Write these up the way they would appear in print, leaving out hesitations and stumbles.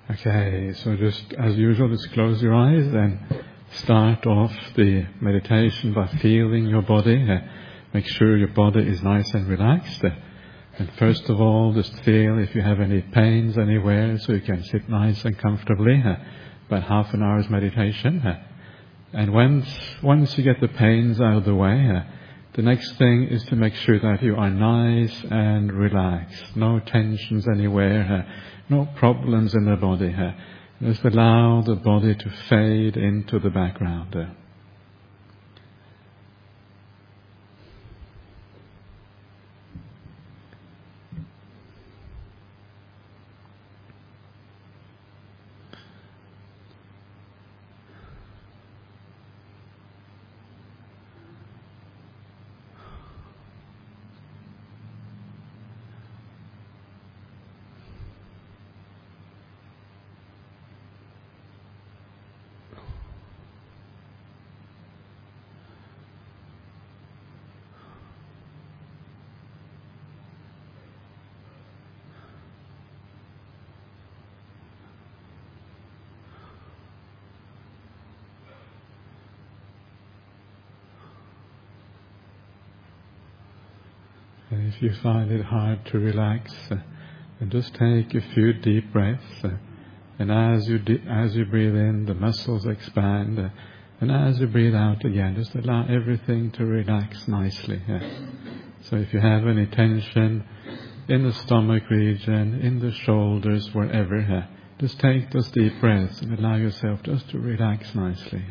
Okay, so just as usual, just close your eyes and start off the meditation by feeling your body. Make sure your body is nice and relaxed. And first of all, just feel if you have any pains anywhere so you can sit nice and comfortably. About half an hour's meditation. And once you get the pains out of the way, the next thing is to make sure that you are nice and relaxed. No tensions anywhere, no problems in the body. Just allow the body to fade into the background. And if you find it hard to relax, then just take a few deep breaths. And as you breathe in, the muscles expand. And as you breathe out again, just allow everything to relax nicely. So if you have any tension in the stomach region, in the shoulders, wherever, just take those deep breaths and allow yourself just to relax nicely.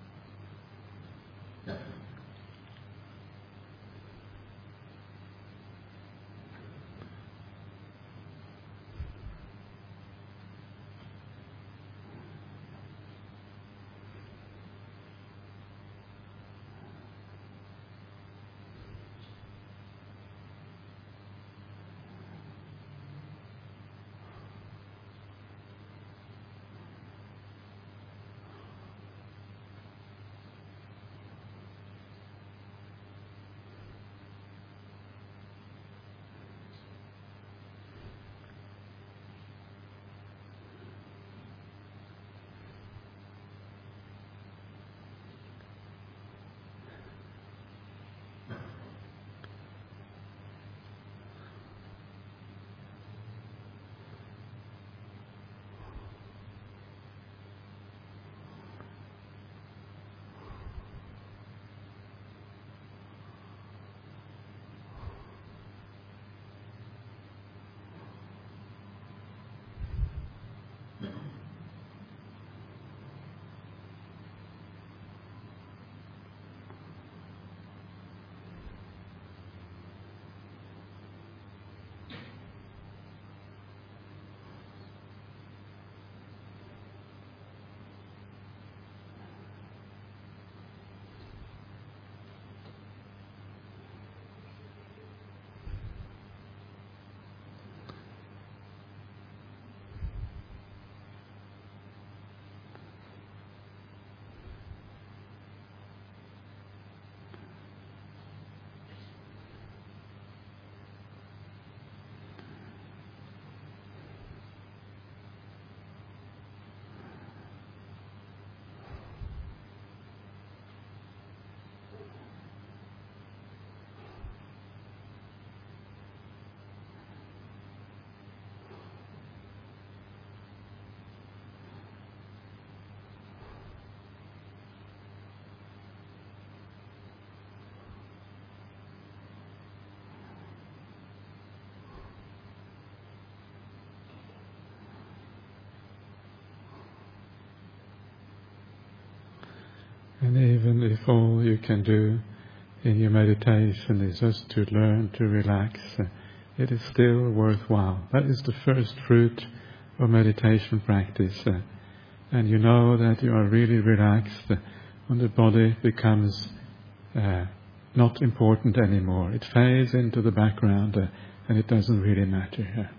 And even if all you can do in your meditation is just to learn to relax, it is still worthwhile. That is the first fruit of meditation practice. And you know that you are really relaxed when the body becomes not important anymore. It fades into the background and it doesn't really matter.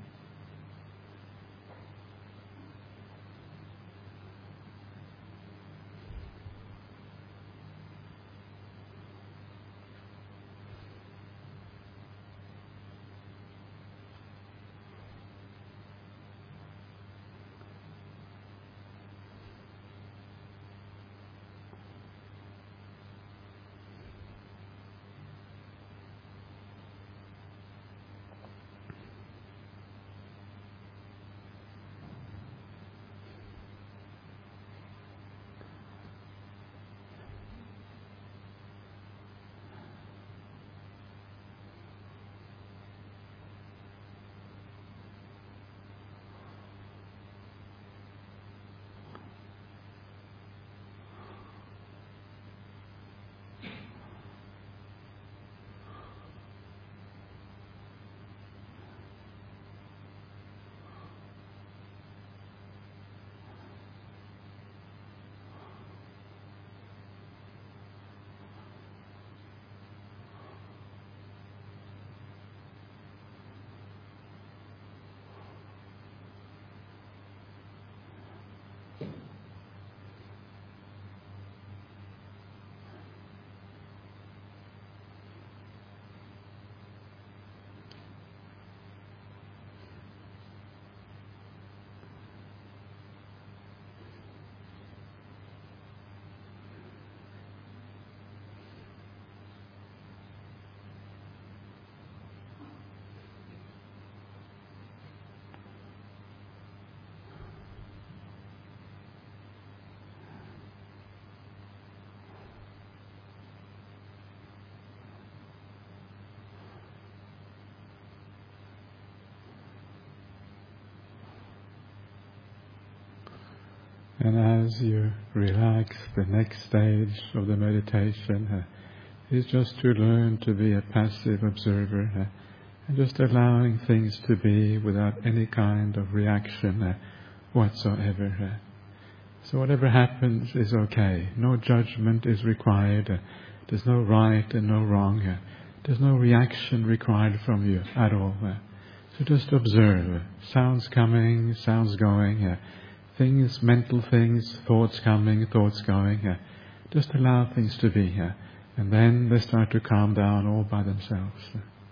And as you relax, the next stage of the meditation is just to learn to be a passive observer and just allowing things to be without any kind of reaction whatsoever. So whatever happens is okay. No judgment is required. There's no right and no wrong. There's no reaction required from you at all. So just observe. Sounds coming, sounds going. Things, mental things, thoughts coming, thoughts going. Just allow things to be. And then they start to calm down all by themselves.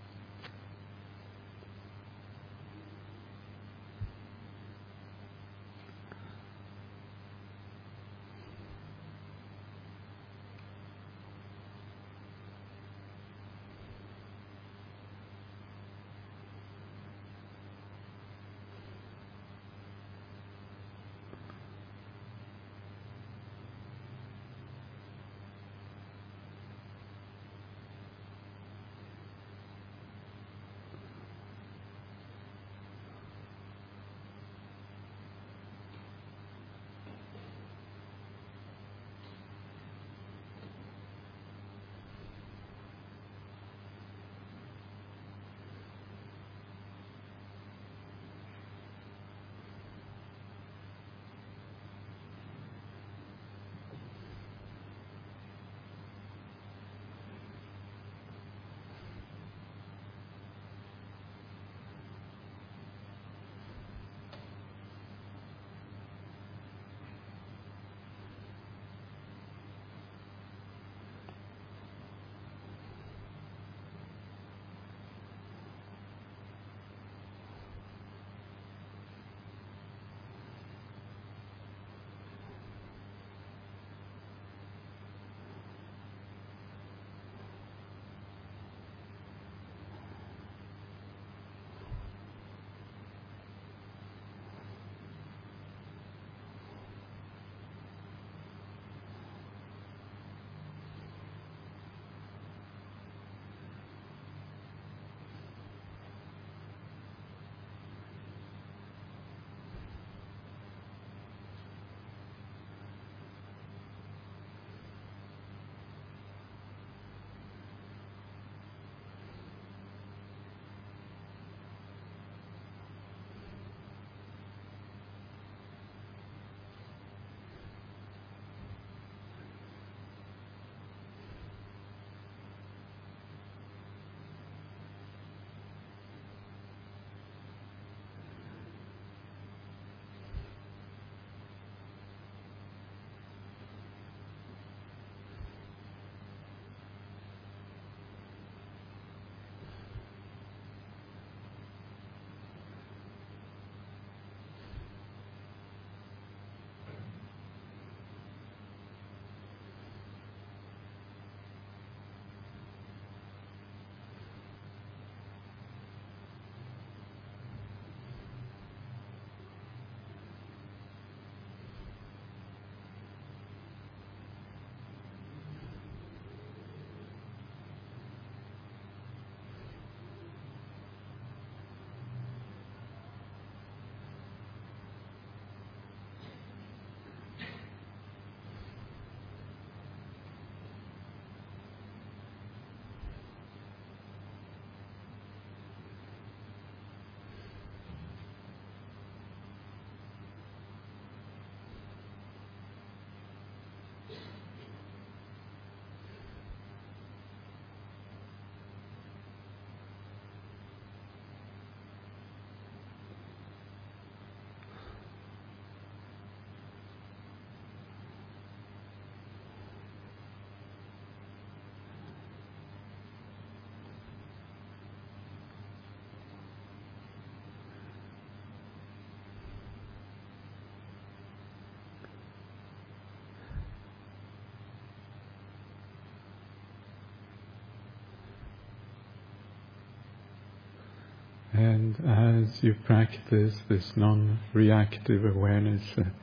And as you practice this non-reactive awareness,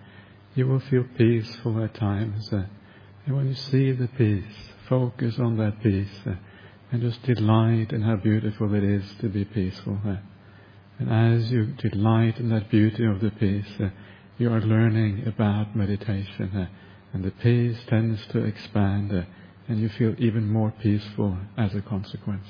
you will feel peaceful at times. And when you see the peace, focus on that peace and just delight in how beautiful it is to be peaceful. And as you delight in that beauty of the peace, you are learning about meditation, and the peace tends to expand, and you feel even more peaceful as a consequence.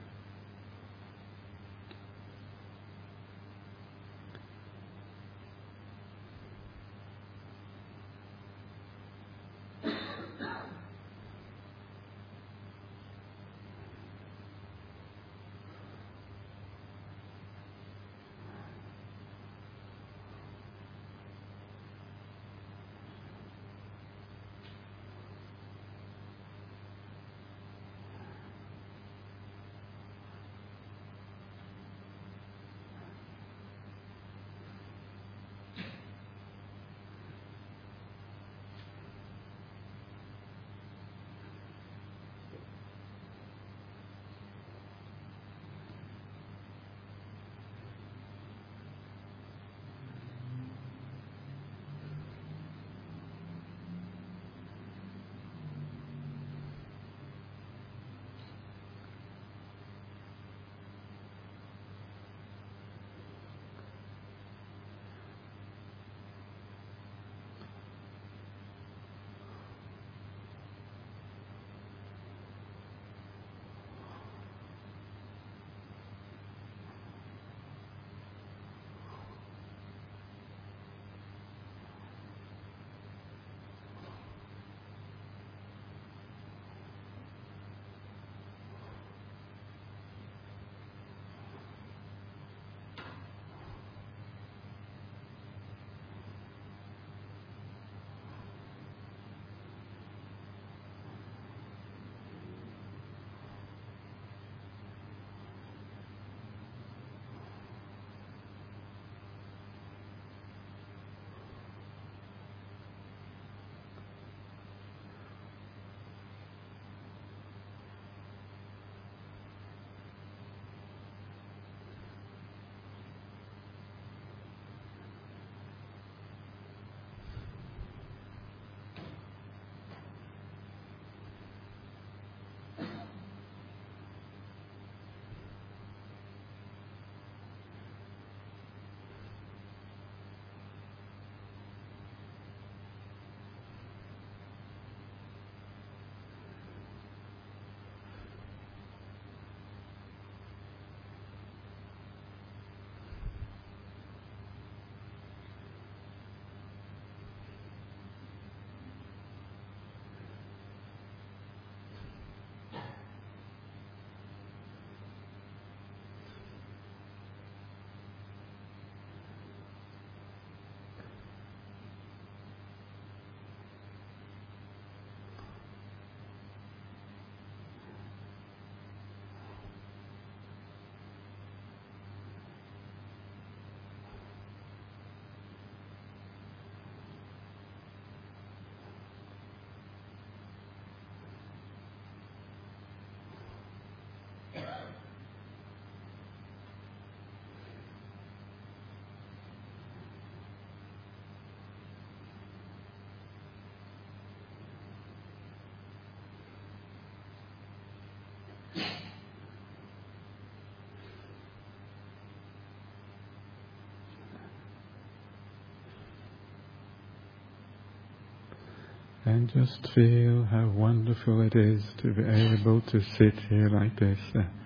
And just feel how wonderful it is to be able to sit here like this.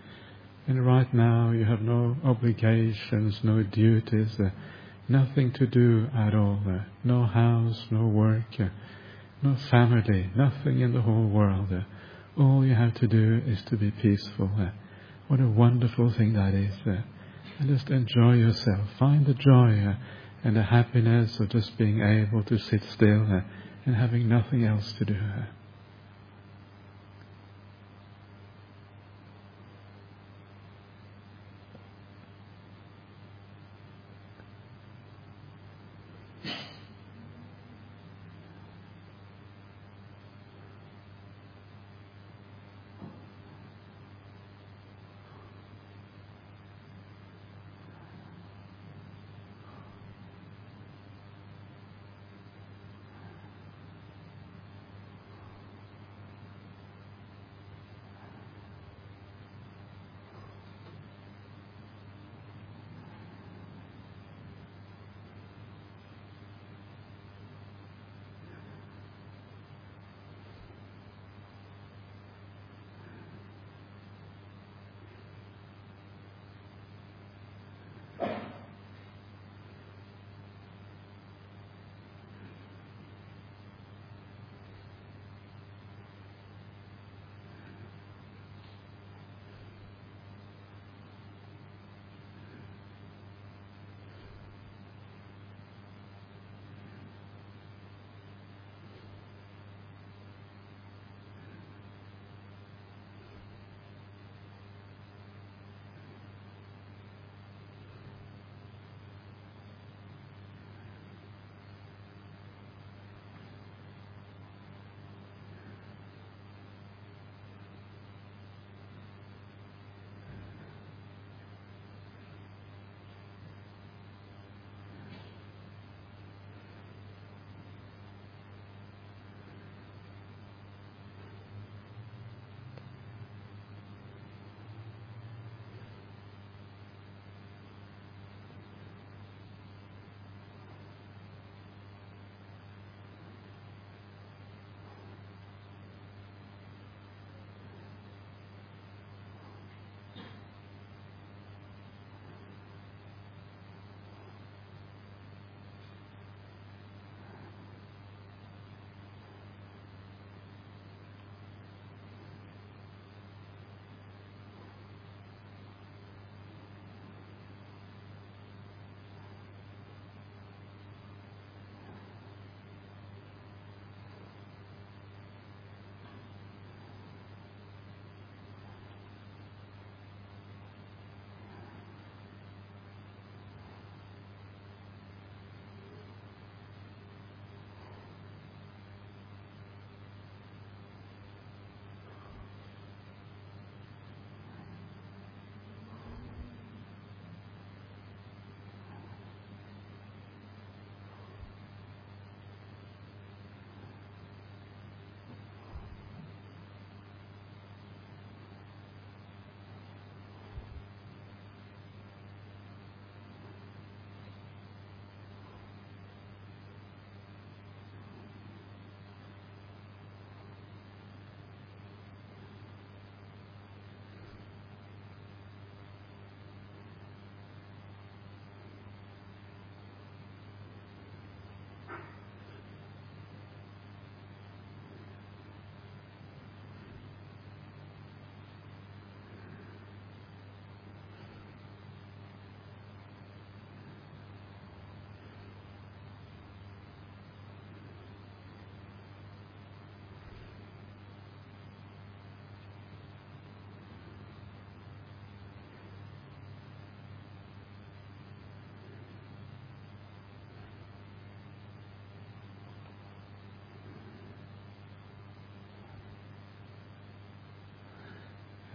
And right now you have no obligations, no duties, nothing to do at all. No house, no work, no family, nothing in the whole world. All you have to do is to be peaceful. What a wonderful thing that is. And just enjoy yourself. Find the joy and the happiness of just being able to sit still and having nothing else to do.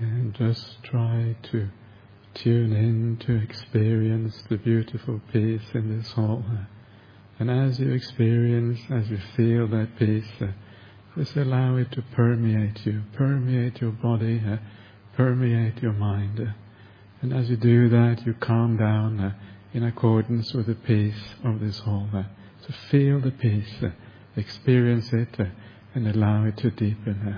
And just try to tune in to experience the beautiful peace in this hall. And as you experience, as you feel that peace, just allow it to permeate you, permeate your body, permeate your mind. And as you do that, you calm down in accordance with the peace of this hall. So feel the peace, experience it, and allow it to deepen.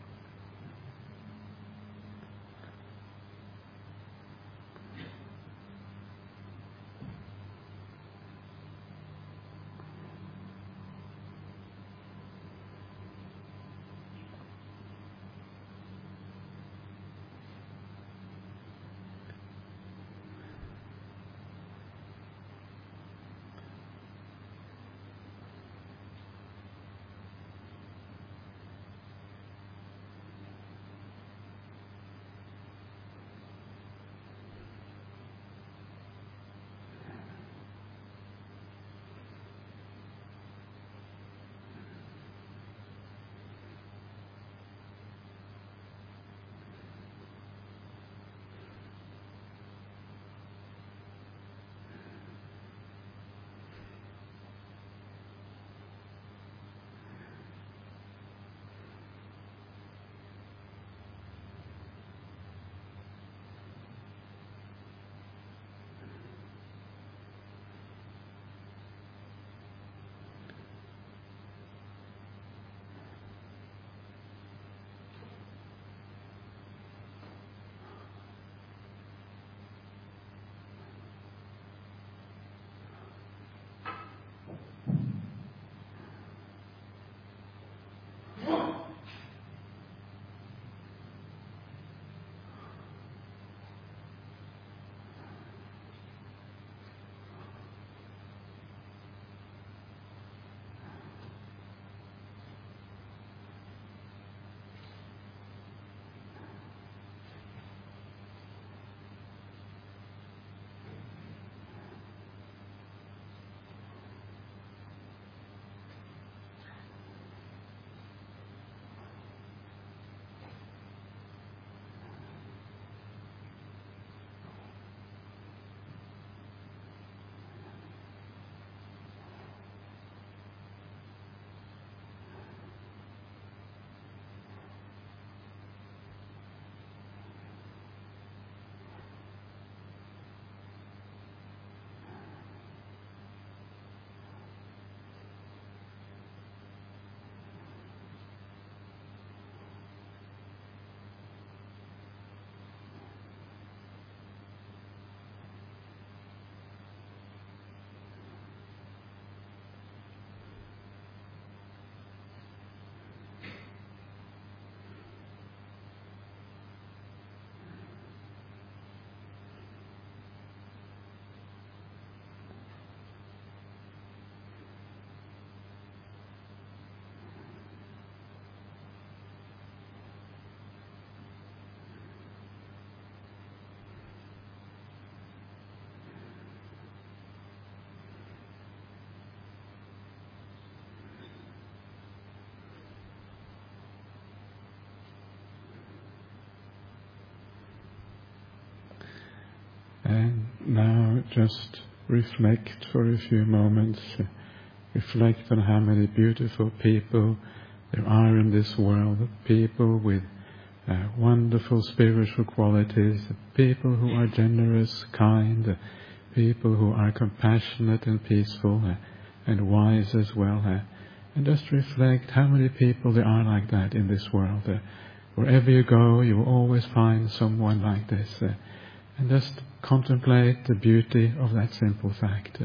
And now just reflect for a few moments. Reflect on how many beautiful people there are in this world. People with wonderful spiritual qualities. People who are generous, kind. People who are compassionate and peaceful and wise as well. And just reflect how many people there are like that in this world. Wherever you go, you will always find someone like this. And just contemplate the beauty of that simple fact.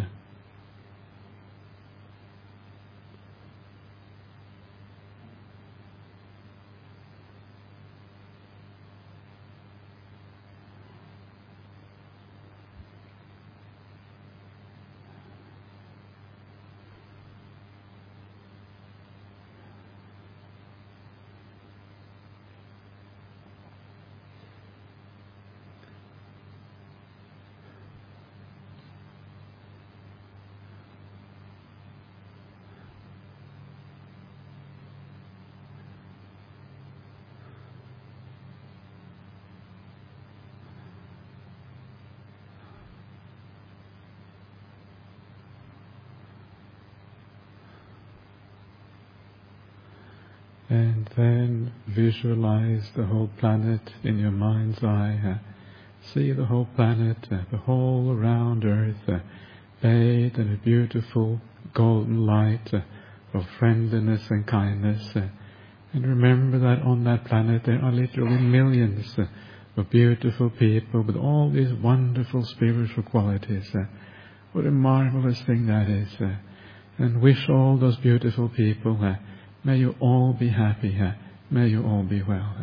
And then visualize the whole planet in your mind's eye. See the whole planet, the whole round Earth, bathed in a beautiful golden light of friendliness and kindness. And remember that on that planet there are literally millions of beautiful people with all these wonderful spiritual qualities. What a marvelous thing that is. And wish all those beautiful people, may you all be happy, may you all be well.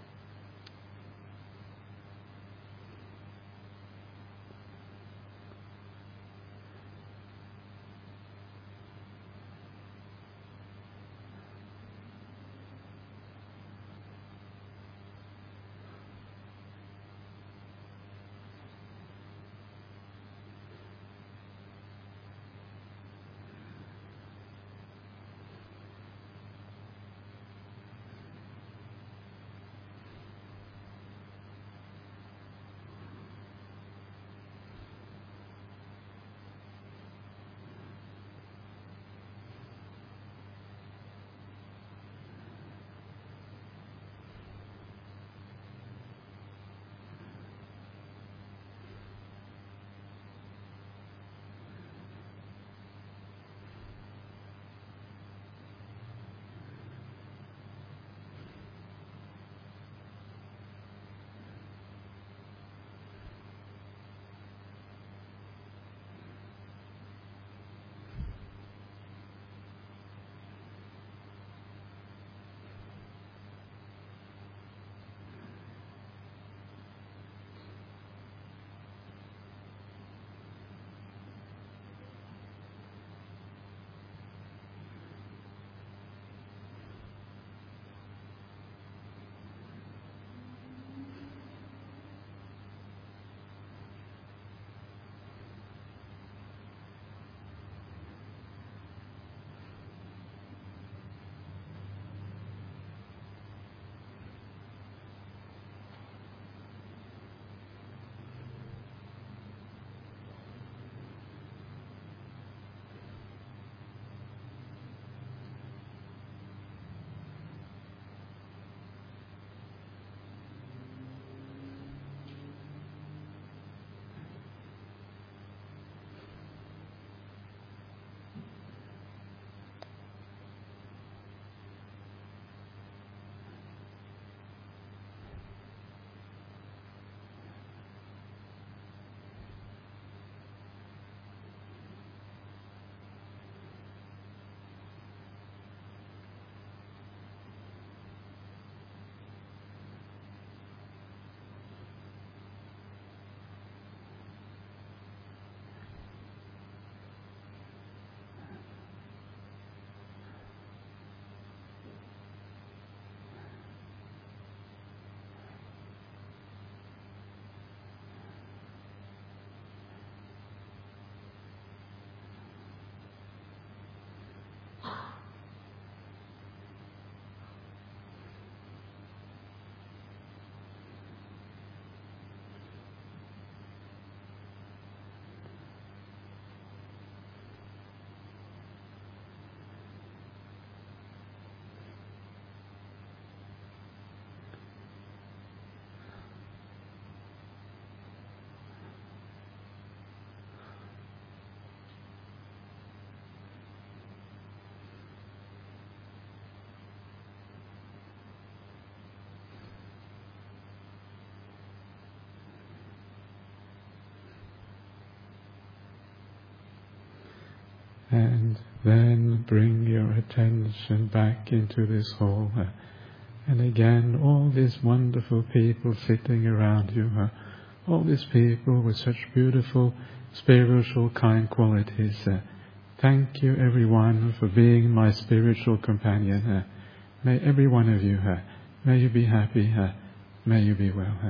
And then bring your attention back into this hall. And again, all these wonderful people sitting around you, all these people with such beautiful, spiritual, kind qualities. Thank you, everyone, for being my spiritual companion. May every one of you, may you be happy, may you be well.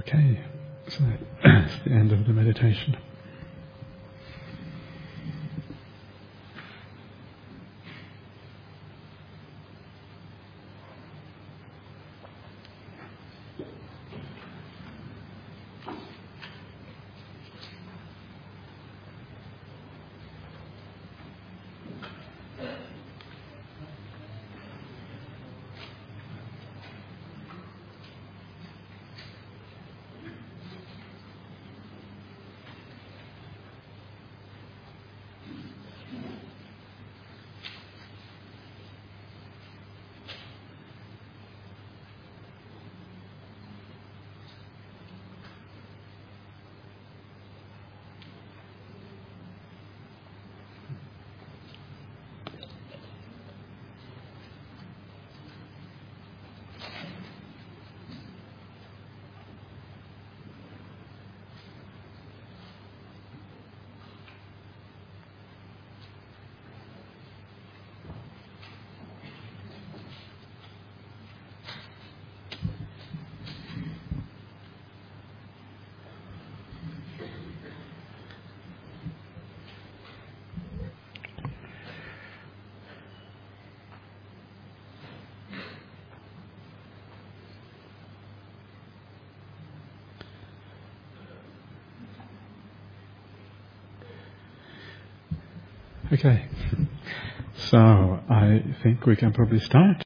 Okay, so that's the end of the meditation. Okay, so I think we can probably start.